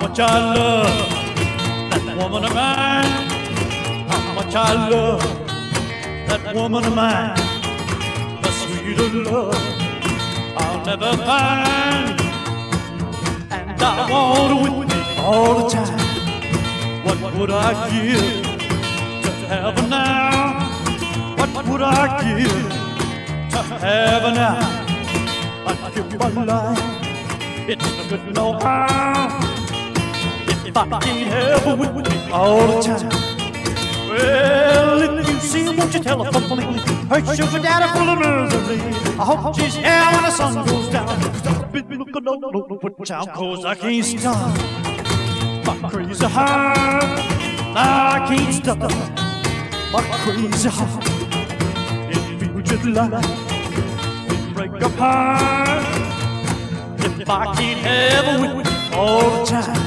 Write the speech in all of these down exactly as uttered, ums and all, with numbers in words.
much I love that woman of mine. How much I love that woman of mine. A sweeter love I'll never find. And I want her with me all the time. What would I give to have her now? What would I give to have her now? I'd give my life. It's good no how if I can't have her with me all the time. Well, if you see her, won't you tell her for me? Her sugar daddy full of misery. I hope she's here when the sun goes down. Cause I've been looking all over what town, cause I can't stop my crazy heart. Now I can't stop my crazy heart. It feels just like it break apart if I can't have her with me all the time.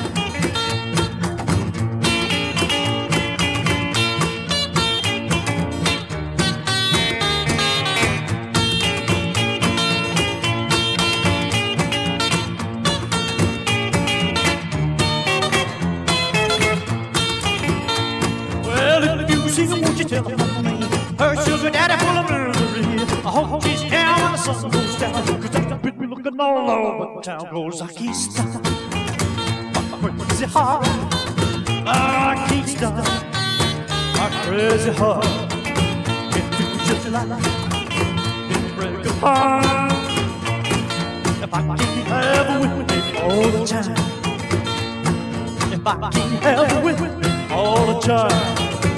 Won't you tell her for me? Her sugar daddy full of misery. I hope she's down when the sun goes down. Cause I've been looking all over town. Cause I can't stop my crazy heart. I can't stop my crazy heart. It feels just like it break apart if I can't have her with me all the time. If I can't have her with me all the time.